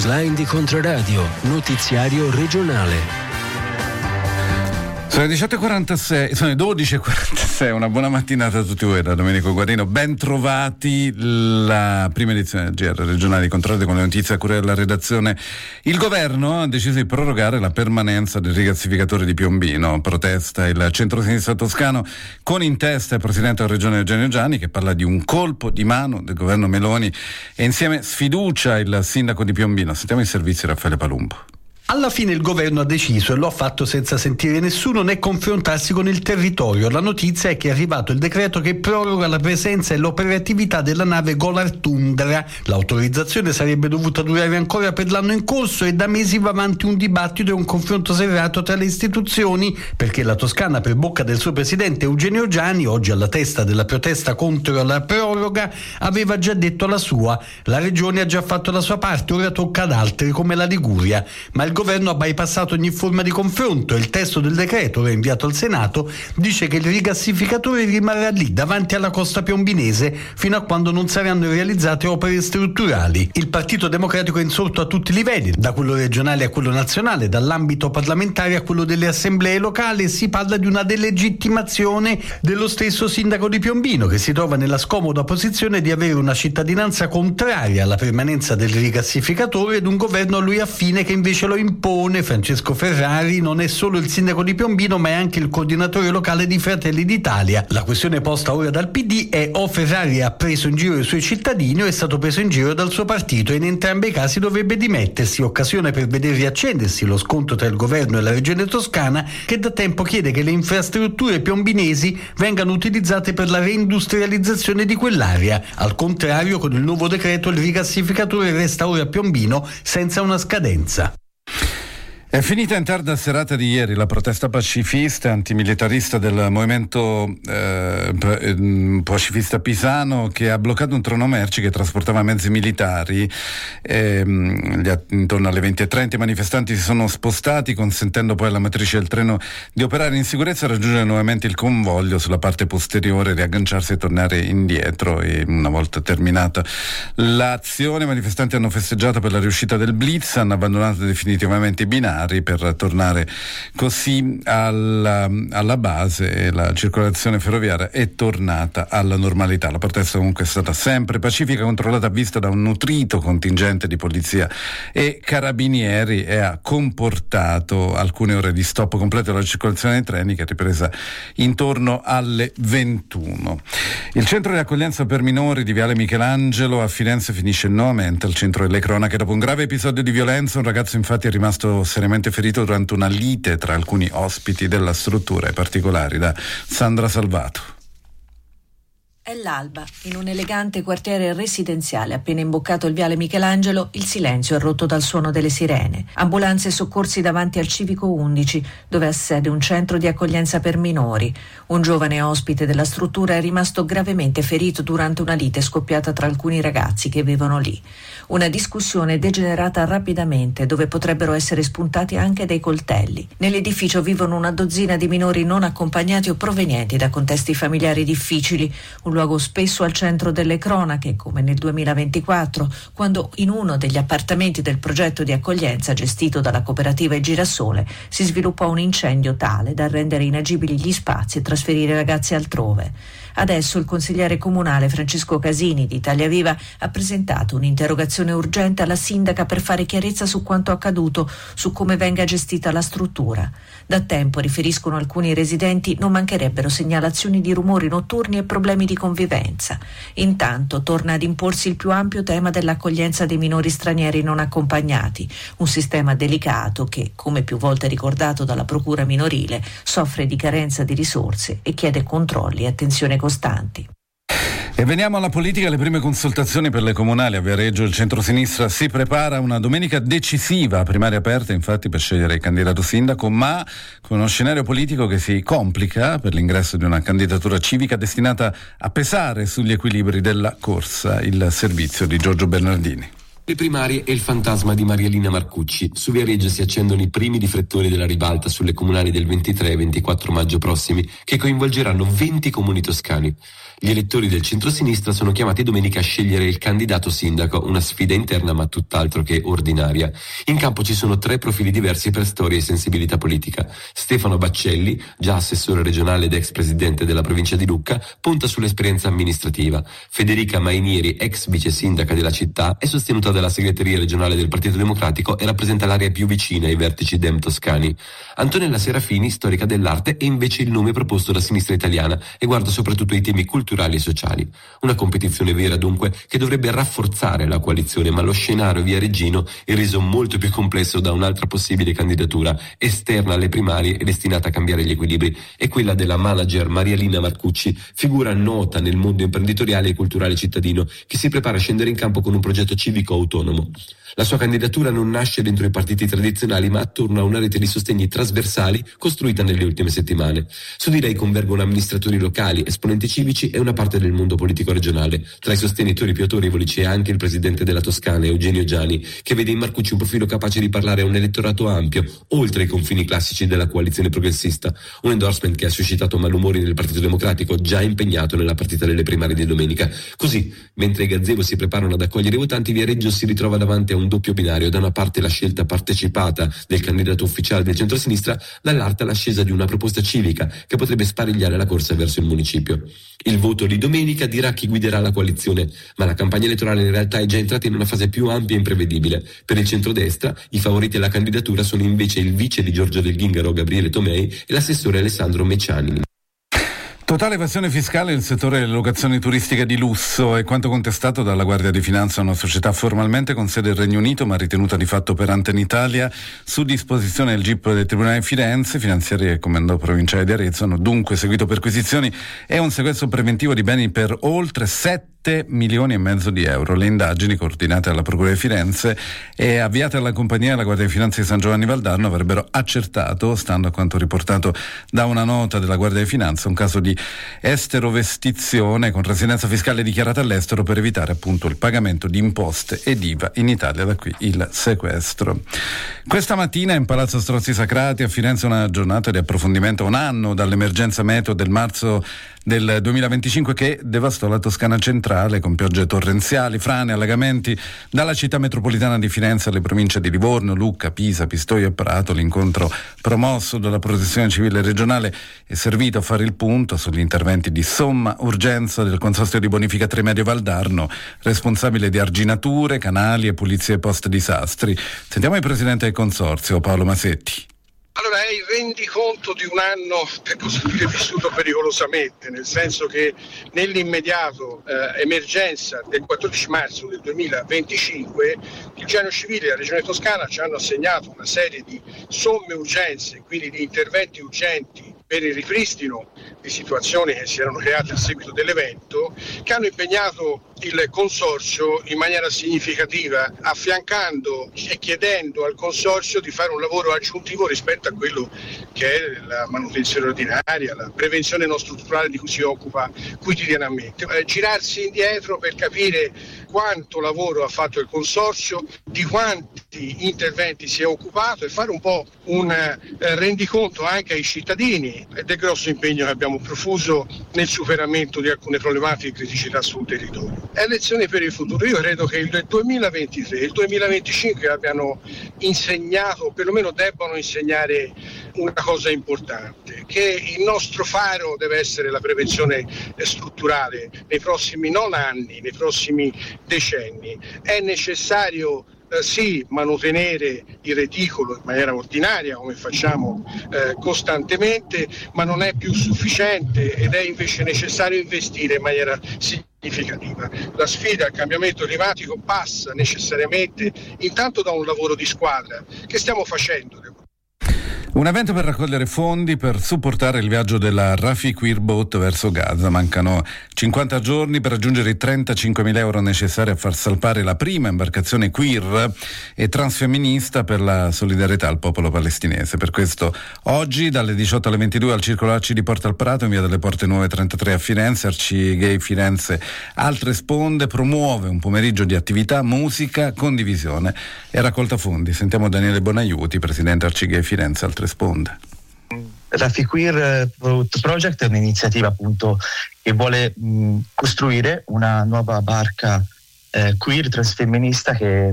Newsline di Controradio, notiziario regionale. Sono le 18.46, sono le 12.46, una buona mattinata a tutti voi da Domenico Guarino, ben trovati. La prima edizione del GR regionale di Controradio con le notizie a cura della redazione. Il governo ha deciso di prorogare la permanenza del rigassificatore di Piombino. Protesta il centro-sinistra toscano con in testa il presidente della regione Eugenio Giani, che parla di un colpo di mano del governo Meloni e insieme sfiducia il sindaco di Piombino. Sentiamo i servizi Raffaele Palumbo. Alla fine il governo ha deciso, e lo ha fatto senza sentire nessuno né confrontarsi con il territorio. La notizia è che è arrivato il decreto che proroga la presenza e l'operatività della nave Golar Tundra. L'autorizzazione sarebbe dovuta durare ancora per l'anno in corso e da mesi va avanti un dibattito e un confronto serrato tra le istituzioni, perché la Toscana, per bocca del suo presidente Eugenio Giani, oggi alla testa della protesta contro la proroga, aveva già detto la sua. La regione ha già fatto la sua parte, ora tocca ad altri come la Liguria. Ma il governo ha bypassato ogni forma di confronto e il testo del decreto, inviato al Senato, dice che il rigassificatore rimarrà lì davanti alla costa piombinese fino a quando non saranno realizzate opere strutturali. Il Partito Democratico è insorto a tutti i livelli, da quello regionale a quello nazionale, dall'ambito parlamentare a quello delle assemblee locali, e si parla di una delegittimazione dello stesso sindaco di Piombino, che si trova nella scomoda posizione di avere una cittadinanza contraria alla permanenza del rigassificatore ed un governo a lui affine che invece lo impone. Francesco Ferrari non è solo il sindaco di Piombino, ma è anche il coordinatore locale di Fratelli d'Italia. La questione posta ora dal PD è: o Ferrari ha preso in giro i suoi cittadini o è stato preso in giro dal suo partito, e in entrambi i casi dovrebbe dimettersi, occasione per vedere riaccendersi lo scontro tra il governo e la regione toscana, che da tempo chiede che le infrastrutture piombinesi vengano utilizzate per la reindustrializzazione di quell'area. Al contrario, con il nuovo decreto il rigassificatore resta ora a Piombino senza una scadenza. È finita in tarda serata di ieri la protesta pacifista antimilitarista del movimento pacifista pisano, che ha bloccato un treno merci che trasportava mezzi militari. Intorno alle 20:30 i manifestanti si sono spostati, consentendo poi alla matrice del treno di operare in sicurezza e raggiungere nuovamente il convoglio sulla parte posteriore, riagganciarsi e tornare indietro. E una volta terminata l'azione, i manifestanti hanno festeggiato per la riuscita del blitz, hanno abbandonato definitivamente i binari per tornare così alla base, e la circolazione ferroviaria è tornata alla normalità. La protesta comunque è stata sempre pacifica, controllata a vista da un nutrito contingente di polizia e carabinieri, e ha comportato alcune ore di stop completo della circolazione dei treni, che è ripresa intorno alle 21. Il centro di accoglienza per minori di Viale Michelangelo a Firenze finisce nuovamente al centro delle cronache. Dopo un grave episodio di violenza, un ragazzo infatti è rimasto seriamente ferito durante una lite tra alcuni ospiti della struttura. I particolari da Sandra Salvato. È l'alba. In un elegante quartiere residenziale appena imboccato il Viale Michelangelo, il silenzio è rotto dal suono delle sirene. Ambulanze e soccorsi davanti al Civico 11, dove ha sede un centro di accoglienza per minori. Un giovane ospite della struttura è rimasto gravemente ferito durante una lite scoppiata tra alcuni ragazzi che vivono lì. Una discussione degenerata rapidamente, dove potrebbero essere spuntati anche dei coltelli. Nell'edificio vivono una dozzina di minori non accompagnati o provenienti da contesti familiari difficili, un luogo spesso al centro delle cronache, come nel 2024, quando in uno degli appartamenti del progetto di accoglienza gestito dalla cooperativa Il Girasole si sviluppò un incendio tale da rendere inagibili gli spazi e trasferire i ragazzi altrove. Adesso il consigliere comunale Francesco Casini di Italia Viva ha presentato un'interrogazione urgente alla sindaca per fare chiarezza su quanto accaduto, su come venga gestita la struttura. Da tempo, riferiscono alcuni residenti, non mancherebbero segnalazioni di rumori notturni e problemi di convivenza. Intanto torna ad imporsi il più ampio tema dell'accoglienza dei minori stranieri non accompagnati, un sistema delicato che, come più volte ricordato dalla procura minorile, soffre di carenza di risorse e chiede controlli e attenzione costanti. E veniamo alla politica. Le prime consultazioni per le comunali a Viareggio. Il centrosinistra si prepara a una domenica decisiva, primaria aperta infatti per scegliere il candidato sindaco, ma con uno scenario politico che si complica per l'ingresso di una candidatura civica destinata a pesare sugli equilibri della corsa. Il servizio di Giorgio Bernardini. Le primarie e il fantasma di Marielina Marcucci. Su Viareggio si accendono i primi riflettori della ribalta sulle comunali del 23 e 24 maggio prossimi, che coinvolgeranno 20 comuni toscani. Gli elettori del centrosinistra sono chiamati domenica a scegliere il candidato sindaco, una sfida interna ma tutt'altro che ordinaria. In campo ci sono 3 profili diversi per storia e sensibilità politica. Stefano Baccelli, già assessore regionale ed ex presidente della provincia di Lucca, punta sull'esperienza amministrativa. Federica Mainieri, ex vice sindaca della città, è sostenuta dalla segreteria regionale del Partito Democratico e rappresenta l'area più vicina ai vertici dem toscani. Antonella Serafini, storica dell'arte, è invece il nome proposto da Sinistra Italiana e guarda soprattutto ai temi culturali e sociali. Una competizione vera dunque che dovrebbe rafforzare la coalizione, ma lo scenario viareggino è reso molto più complesso da un'altra possibile candidatura esterna alle primarie e destinata a cambiare gli equilibri. È quella della manager Marielina Marcucci, figura nota nel mondo imprenditoriale e culturale cittadino, che si prepara a scendere in campo con un progetto civico autonomo. La sua candidatura non nasce dentro i partiti tradizionali, ma attorno a una rete di sostegni trasversali costruita nelle ultime settimane. Su di lei convergono amministratori locali, esponenti civici e una parte del mondo politico regionale. Tra i sostenitori più autorevoli c'è anche il presidente della Toscana, Eugenio Giani, che vede in Marcucci un profilo capace di parlare a un elettorato ampio, oltre i confini classici della coalizione progressista. Un endorsement che ha suscitato malumori nel Partito Democratico, già impegnato nella partita delle primarie di domenica. Così, mentre i gazebo si preparano ad accogliere i votanti, Viareggio si ritrova davanti a un doppio binario: da una parte la scelta partecipata del candidato ufficiale del centrosinistra, dall'altra l'ascesa di una proposta civica che potrebbe sparigliare la corsa verso il municipio. Il voto di domenica dirà chi guiderà la coalizione, ma la campagna elettorale in realtà è già entrata in una fase più ampia e imprevedibile. Per il centrodestra, i favoriti alla candidatura sono invece il vice di Giorgio Del Ghingaro, Gabriele Tomei, e l'assessore Alessandro Mecciani. Totale evasione fiscale nel settore delle locazioni turistiche di lusso è quanto contestato dalla Guardia di Finanza, una società formalmente con sede nel Regno Unito ma ritenuta di fatto operante in Italia. Su disposizione del GIP del Tribunale di Firenze, finanziari e comando provinciale di Arezzo hanno dunque seguito perquisizioni e un sequestro preventivo di beni per oltre 7,5 milioni di euro. Le indagini, coordinate dalla Procura di Firenze e avviate dalla compagnia della Guardia di Finanza di San Giovanni Valdarno, avrebbero accertato, stando a quanto riportato da una nota della Guardia di Finanza, un caso di esterovestizione con residenza fiscale dichiarata all'estero per evitare appunto il pagamento di imposte ed IVA in Italia, da qui il sequestro. Questa mattina in Palazzo Strozzi Sacrati a Firenze una giornata di approfondimento, un anno dall'emergenza meteo del marzo del 2025 che devastò la Toscana centrale con piogge torrenziali, frane, allagamenti. Dalla città metropolitana di Firenze alle province di Livorno, Lucca, Pisa, Pistoia e Prato, l'incontro promosso dalla Protezione Civile regionale è servito a fare il punto sugli interventi di somma urgenza del Consorzio di Bonifica Trimedio Valdarno, responsabile di arginature, canali e pulizie post disastri. Sentiamo il presidente del Consorzio, Paolo Masetti. Allora è il rendiconto di un anno, per così dire, vissuto pericolosamente, nel senso che nell'immediato emergenza del 14 marzo del 2025 il Genio Civile e la Regione Toscana ci hanno assegnato una serie di somme urgenze, quindi di interventi urgenti per il ripristino di situazioni che si erano create a seguito dell'evento, che hanno impegnato il Consorzio in maniera significativa, affiancando e chiedendo al Consorzio di fare un lavoro aggiuntivo rispetto a quello che è la manutenzione ordinaria, la prevenzione non strutturale di cui si occupa quotidianamente. Girarsi indietro per capire quanto lavoro ha fatto il Consorzio, di quanti interventi si è occupato e fare un po' un rendiconto anche ai cittadini del grosso impegno che abbiamo profuso nel superamento di alcune problematiche e criticità sul territorio. È lezione per il futuro. Io credo che il 2023 e il 2025 abbiano insegnato, o perlomeno debbano insegnare una cosa importante, che il nostro faro deve essere la prevenzione strutturale nei prossimi non anni, nei prossimi decenni. È necessario sì manutenere il reticolo in maniera ordinaria come facciamo costantemente, ma non è più sufficiente ed è invece necessario investire in maniera significativa. La sfida al cambiamento climatico passa necessariamente intanto da un lavoro di squadra che stiamo facendo. Un evento per raccogliere fondi per supportare il viaggio della Rafi Queer Boat verso Gaza. Mancano 50 giorni per raggiungere i 35.000 euro necessari a far salpare la prima imbarcazione queer e transfemminista per la solidarietà al popolo palestinese. Per questo oggi dalle 18 alle 22 al Circolo Arci di Porta al Prato, in via delle Porte Nuove 33 a Firenze, Arci Gay Firenze Altre Sponde promuove un pomeriggio di attività, musica, condivisione e raccolta fondi. Sentiamo Daniele Bonaiuti, presidente Arci Gay Firenze Altre Sponde. Rafi Queer Project è un'iniziativa appunto che vuole costruire una nuova barca queer transfemminista che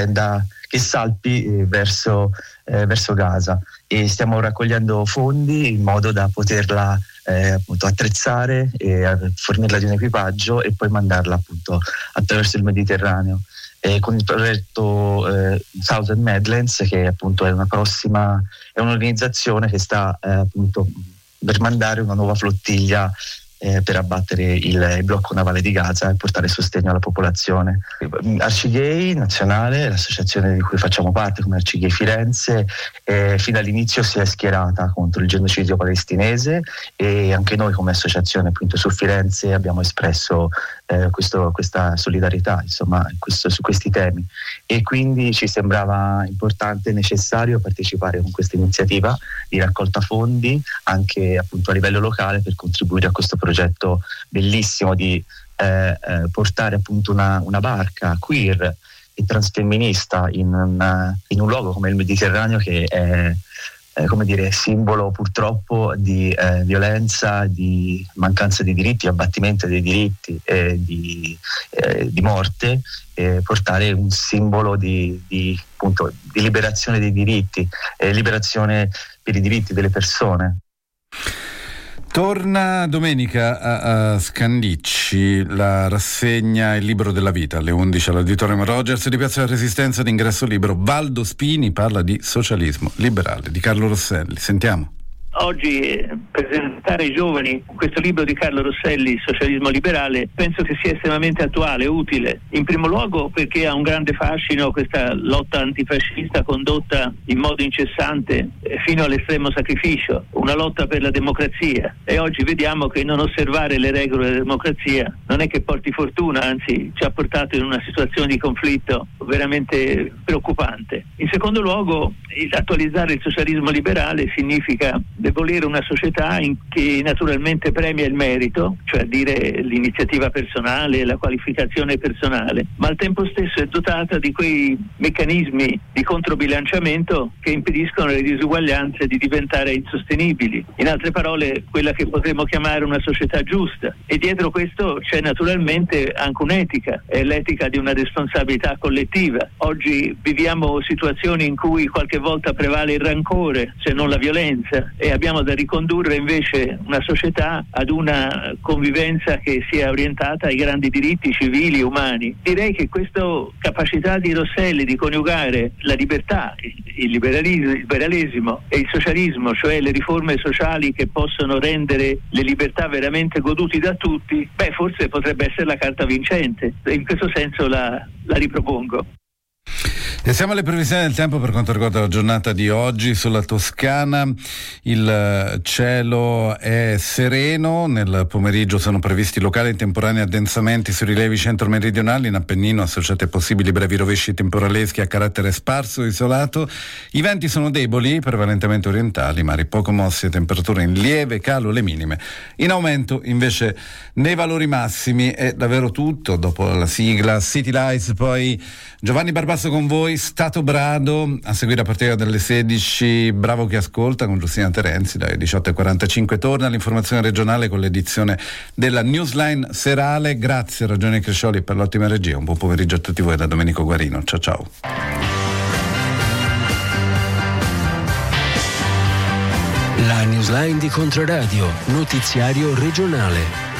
salpi verso Gaza, e stiamo raccogliendo fondi in modo da poterla appunto attrezzare e fornirla di un equipaggio e poi mandarla appunto attraverso il Mediterraneo. Con il progetto Southern Medlands, che appunto è un'organizzazione che sta appunto per mandare una nuova flottiglia per abbattere il blocco navale di Gaza e portare sostegno alla popolazione. Arci Gay Nazionale, l'associazione di cui facciamo parte come Arci Gay Firenze, fin dall'inizio si è schierata contro il genocidio palestinese, e anche noi come associazione appunto su Firenze abbiamo espresso questa solidarietà, insomma, su questi temi, e quindi ci sembrava importante e necessario partecipare con questa iniziativa di raccolta fondi anche appunto a livello locale per contribuire a questo progetto bellissimo di portare appunto una barca queer e transfemminista in un luogo come il Mediterraneo, che è come dire, simbolo purtroppo di violenza, di mancanza di diritti, abbattimento dei diritti e di morte, portare un simbolo di liberazione dei diritti, liberazione per i diritti delle persone. Torna domenica a Scandicci la rassegna Il Libro della Vita alle 11 all'Auditorium Rogers di Piazza della Resistenza, d'ingresso libero. Valdo Spini parla di socialismo liberale, di Carlo Rosselli. Sentiamo. Oggi presentare ai giovani questo libro di Carlo Rosselli, Socialismo liberale, penso che sia estremamente attuale e utile. In primo luogo perché ha un grande fascino questa lotta antifascista condotta in modo incessante fino all'estremo sacrificio, una lotta per la democrazia, e oggi vediamo che non osservare le regole della democrazia non è che porti fortuna, anzi ci ha portato in una situazione di conflitto veramente preoccupante. In secondo luogo, attualizzare il socialismo liberale significa volere una società che naturalmente premia il merito, cioè dire l'iniziativa personale, la qualificazione personale, ma al tempo stesso è dotata di quei meccanismi di controbilanciamento che impediscono le disuguaglianze di diventare insostenibili. In altre parole, quella che potremmo chiamare una società giusta. E dietro questo c'è naturalmente anche un'etica, è l'etica di una responsabilità collettiva. Oggi viviamo situazioni in cui qualche volta prevale il rancore, se non la violenza, e abbiamo da ricondurre invece una società ad una convivenza che sia orientata ai grandi diritti civili e umani. Direi che questa capacità di Rosselli di coniugare la libertà, il liberalismo e il socialismo, cioè le riforme sociali che possono rendere le libertà veramente goduti da tutti, forse potrebbe essere la carta vincente. In questo senso la ripropongo. E siamo alle previsioni del tempo per quanto riguarda la giornata di oggi. Sulla Toscana il cielo è sereno, nel pomeriggio sono previsti locali e temporanei addensamenti sui rilevi centro-meridionali, in Appennino associati a possibili brevi rovesci temporaleschi a carattere sparso e isolato. I venti sono deboli, prevalentemente orientali, mari poco mossi e temperature in lieve calo, le minime in aumento invece nei valori massimi. È davvero tutto. Dopo la sigla City Lights, poi Giovanni Barbasso con voi, Stato Brado, a seguire a partire dalle 16 Bravo chi ascolta con Giustina Terenzi. Dalle 18:45 torna l'informazione regionale con l'edizione della Newsline serale. Grazie a Ragione Crescioli per l'ottima regia. Un buon pomeriggio a tutti voi da Domenico Guarino. Ciao ciao. La Newsline di Controradio, notiziario regionale.